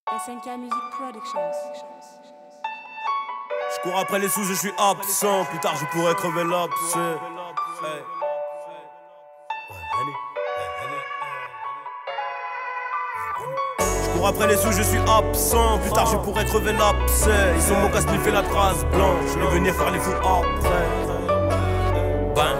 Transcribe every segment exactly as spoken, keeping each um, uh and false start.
S N K Music Productions. Je cours après les sous, je suis absent. Plus tard, je pourrais crever l'abcès. Hey. Je cours après les sous, je suis absent. Plus tard, je pourrais crever l'abcès. Ils ont mon casse fait la trace blanche. Je vais venir faire les fous après. Ben.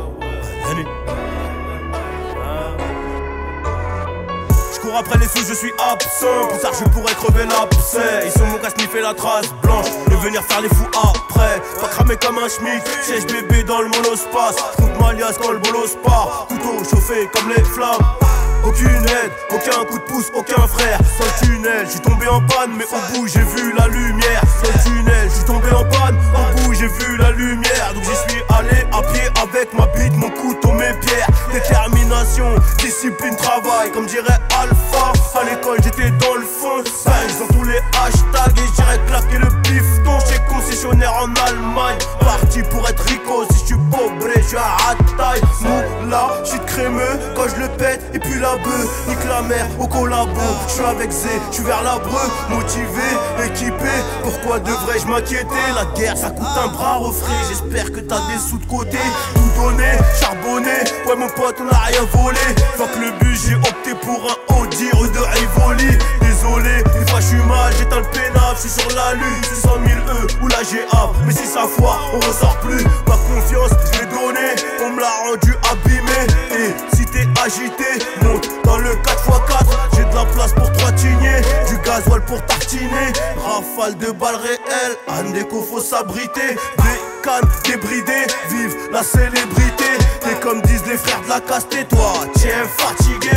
Je cours après les sous, je suis absent. Plus tard je pourrais crever l'abcès. Ils sont mon casse fait la trace blanche. Je vais venir faire les fous après. Pas cramer comme un schmick. Siège bébé dans le monospace. Trouve Malias quand le bolos part. Couteau chauffé comme les flammes. Aucune aide, aucun coup de pouce, aucun frère. Dans le tunnel, j'suis tombé en panne, mais au bout j'ai vu la lumière. Dans le tunnel, j'suis tombé en panne, au bout j'ai vu la lumière. Donc j'y suis allé à pied avec ma bite, mon couteau, mes pierres. Détermination, discipline, travail, comme dirait Alpha. À l'école j'étais dans le fond, singe dans tous les hashtags. Et j'irais claquer le bifton chez concessionnaire en Allemagne. Parti pour être rico, si j'suis pauvre, j'suis à hâte-taille. Moula, j'suis crémeux quand je le pète, et puis la bœuf, nique la mer au collabo. J'suis avec Zé, j'suis vers l'Abreu, motivé, équipé. Pourquoi devrais-je m'inquiéter? La guerre ça coûte un bras refrais. J'espère que t'as des sous de côté. Tout donné, charbonné, ouais mon pote on a rien volé. Fuck le but, j'ai opté pour un Audi rue de Rivoli. Désolé, des fois j'suis mal, j'éteins le pénal. J'suis sur la lune, six cent mille E ou la G A. Mais si ça foire, on ressort plus. Ma confiance, j'l'ai donnée, on me l'a rendu abîmé. Et si t'es agité, monte dans le quatre par quatre. J'ai de la place pour trois tignets, du gasoil pour tartiner. Rafale de balles réelles, Andeco faut s'abriter. Des cannes débridées, vive la célébrité. T'es comme disent les frères de la caste, et toi, tiens fatigué.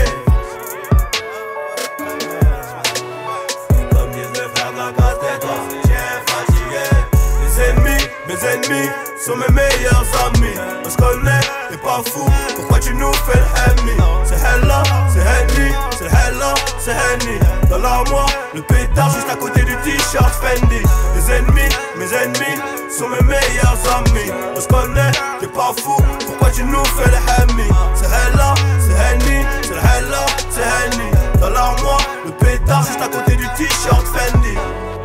Comme disent les frères de la caste, et toi, tiens fatigué. Les ennemis, mes ennemis sont mes meilleurs amis. On se connaît, t'es pas fou, pourquoi tu nous fais le ennemi? C'est Hella, c'est Henny, c'est Hella, c'est Henny. Dans l'armoire, le pétard juste à côté du t-shirt Fendi. Les ennemis, mes ennemis sont mes meilleurs amis. On se connaît, t'es pas fou, pourquoi tu nous fais le ennemi? C'est Hella, c'est Henny, c'est Hella, c'est Henny. Dans l'armoire, le pétard juste à côté du t-shirt Fendi.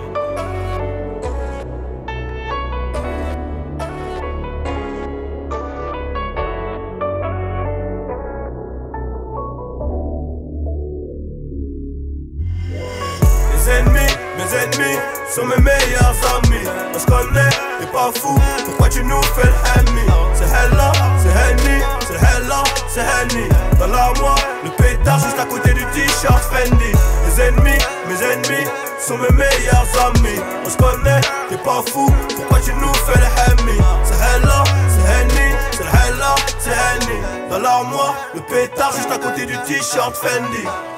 Mes ennemis, mes ennemis sont mes meilleurs amis. On se connaît, t'es pas fou, pourquoi tu nous fais l'ennemi? C'est Hella, c'est Henny, c'est Hella, c'est Henny. Dans l'armoire, le pétard juste à côté du t-shirt Fendi. Les ennemis, mes ennemis sont mes meilleurs amis. On se connaît, t'es pas fou, pourquoi tu nous fais l'ennemi? C'est Hella, c'est Henny, c'est Hella, c'est Henny. Dans l'armoire, le pétard juste à côté du t-shirt Fendi.